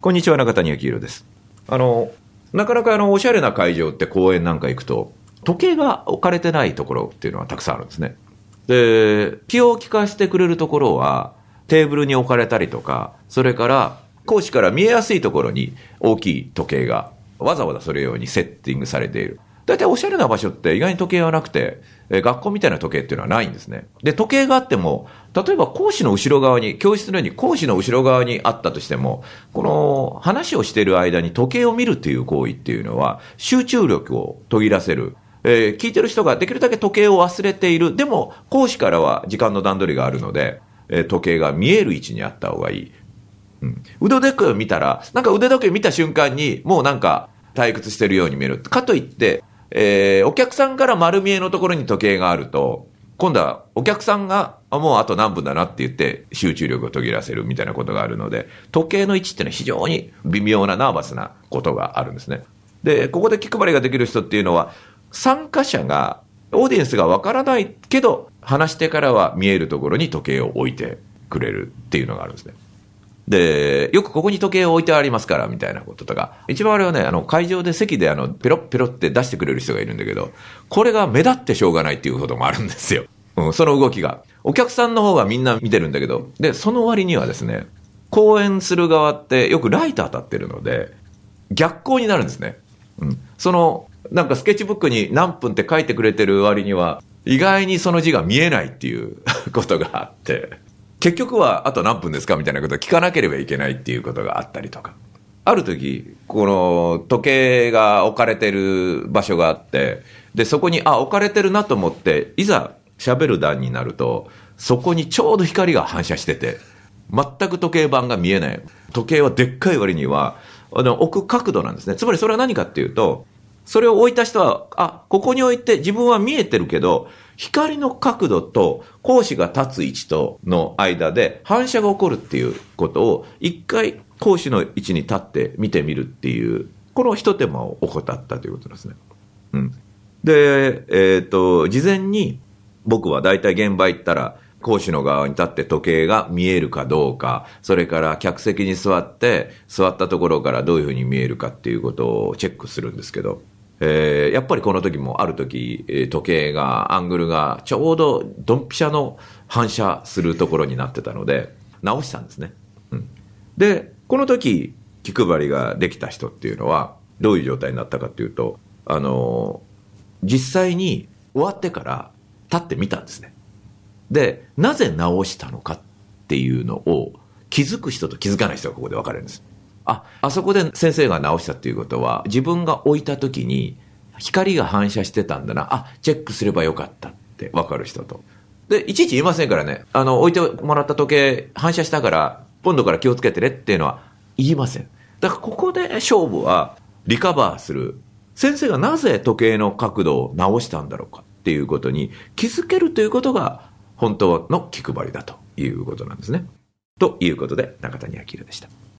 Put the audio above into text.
こんにちは、中谷明宏です。なかなかおしゃれな会場って公園なんか行くと、時計が置かれてないところっていうのはたくさんあるんですね。で、気を利かせてくれるところは、テーブルに置かれたりとか、それから講師から見えやすいところに大きい時計がわざわざそれようにセッティングされている。だいたいおしゃれな場所って意外に時計はなくて、学校みたいな時計っていうのはないんですね。で、時計があっても、例えば講師の後ろ側に、教室のように講師の後ろ側にあったとしても、この話をしている間に時計を見るっていう行為っていうのは、集中力を途切らせる。聞いてる人ができるだけ時計を忘れている。でも、講師からは時間の段取りがあるので、時計が見える位置にあった方がいい。腕時計を見たら、なんか腕時計を見た瞬間に、もうなんか退屈してるように見える。かといって、お客さんから丸見えのところに時計があると、今度はお客さんがもうあと何分だなって言って集中力を途切らせるみたいなことがあるので、時計の位置っていうのは非常に微妙なナーバスなことがあるんですね。で、ここで気配りができる人っていうのは、参加者が、オーディエンスがわからないけど、話してからは見えるところに時計を置いてくれるっていうのがあるんですね。で、よくここに時計を置いてありますから、みたいなこととか。一番あれはね、会場で席でペロッペロって出してくれる人がいるんだけど、これが目立ってしょうがないっていうこともあるんですよ。その動きが。お客さんの方がみんな見てるんだけど、で、その割にはですね、講演する側ってよくライト当たってるので、逆光になるんですね。なんかスケッチブックに何分って書いてくれてる割には、意外にその字が見えないっていうことがあって、結局はあと何分ですかみたいなことを聞かなければいけないっていうことがあったりとか。ある時、この時計が置かれてる場所があって、で、そこに、置かれてるなと思って、いざ喋る段になると、そこにちょうど光が反射してて、全く時計盤が見えない。時計はでっかい割には、置く角度なんですね。つまりそれは何かっていうと、それを置いた人は、ここに置いて自分は見えてるけど、光の角度と講師が立つ位置との間で反射が起こるっていうことを一回講師の位置に立って見てみるっていう、この一手間を怠ったということですね。で、事前に僕はだいたい現場行ったら講師の側に立って時計が見えるかどうか、それから客席に座ったところからどういうふうに見えるかっていうことをチェックするんですけど、やっぱりこの時もある時、時計がアングルがちょうどドンピシャの反射するところになってたので直したんですね。で、この時気配りができた人っていうのはどういう状態になったかっていうと、実際に終わってから立ってみたんですね。で、なぜ直したのかっていうのを気づく人と気づかない人がここで分かれるんです。あそこで先生が直したっていうことは、自分が置いた時に光が反射してたんだな、チェックすればよかったって分かる人と。で、いちいち言いませんからね、置いてもらった時計反射したから、今度から気をつけてねっていうのは言いません。だからここで勝負はリカバーする。先生がなぜ時計の角度を直したんだろうかっていうことに気づけるということが本当の気配りだということなんですね。ということで、中谷明宏でした。